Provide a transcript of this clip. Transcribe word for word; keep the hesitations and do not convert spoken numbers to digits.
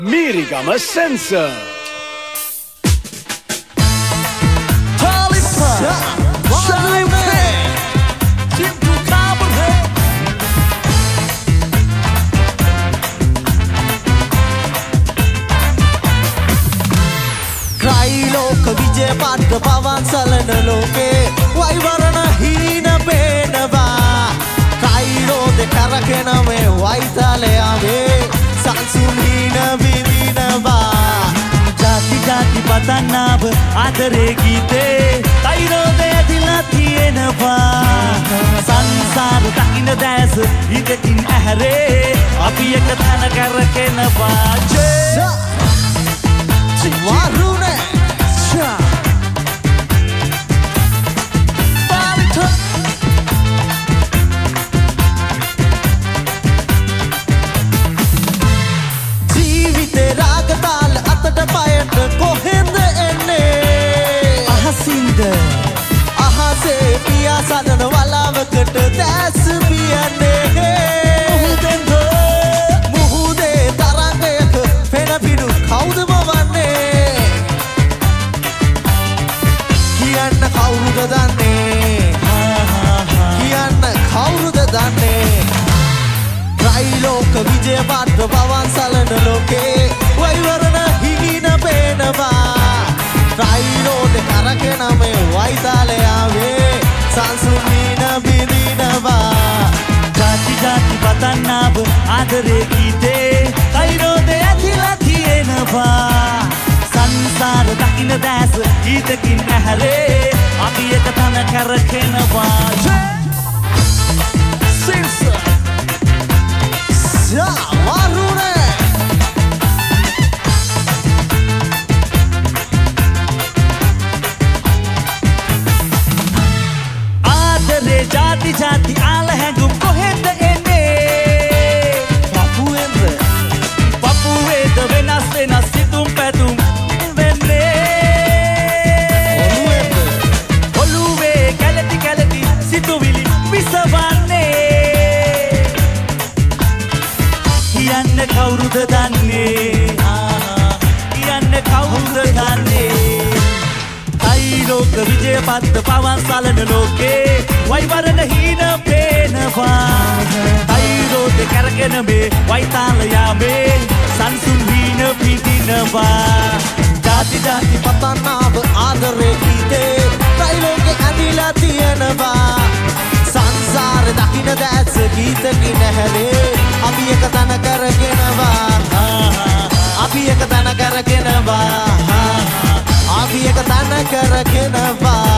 Mirigama Sensor. विजय पाठ पवन sullen लोके वैवरण हीन पेनवा काइरो दे करकेन में वैताले आवे सांसुन हीन विदिनवा जाति जाति पतनाब आदरे गीते काइरो दे दिला थिएनवा संसार तकिन दास इदकिन आहरे अपि एक थान करकेनवा वारुने जीविते रागताल अतट पायट कोहेंद एन्ने अहसिंद अहासे पिया साधन वलावකට දැස් පියන්නේ මුහුදෙන්ද මුහුදේ තරංගයක පෙන පිඩු කවුද මවන්නේ කියන්න කවුරුද දන්නේ කියන්න කවුරුද දන්නේ ත්‍රිලෝක විජය පාත්‍ර පවන් සලන ලෝකේ වෛවරණ හිමින පේනවා ත්‍රිලෝක කරකෙන මේ වෛතාලේ ආවේ සංසුන් වීන බිඳිනවා जाति जाति पतनाब आदरे गीते काइरो दे ඇතිලා තියෙනවා संसार දකින්න දැස ගීතකින් ඇහැරේ අපි එක තන කරකෙනවා Sensor Ja Warune ආදරේ ಜಾති ಜಾති ආල හැඟුම් කොහෙන්ද එන්නේ පපුවෙන්ද පපුවේද වෙනස් වෙනස් සිතුම් පැතුම් වෙන්නේ ඔළුවෙන්ද ඔළුවේ කැලටි කැලටි සිතුවිලි විසවන්නේ කියන්න කවුරුද දන්නේ කියන්න කවුරුද දන්නේ ත්‍රිලෝක විජය පත්ත පවන් සලන ලෝකේ වෛවරණ හීන පේනවා ත්‍රිලෝක කරගෙන මේ වෛතාල යාමේ සංසුන් හීන පිටිනවා ಜಾತಿ ಜಾತಿ පතනාව ආදරේ ගීතේ ත්‍රිලෝකේ ඇදිලා තියෙනවා සංසාර දකින්න දැස් ගීතකින් ඇහැරේ අපි එක තන කරගෙනවා අපි එක තන කරගෙනවා අපි එක තන කරගෙනවා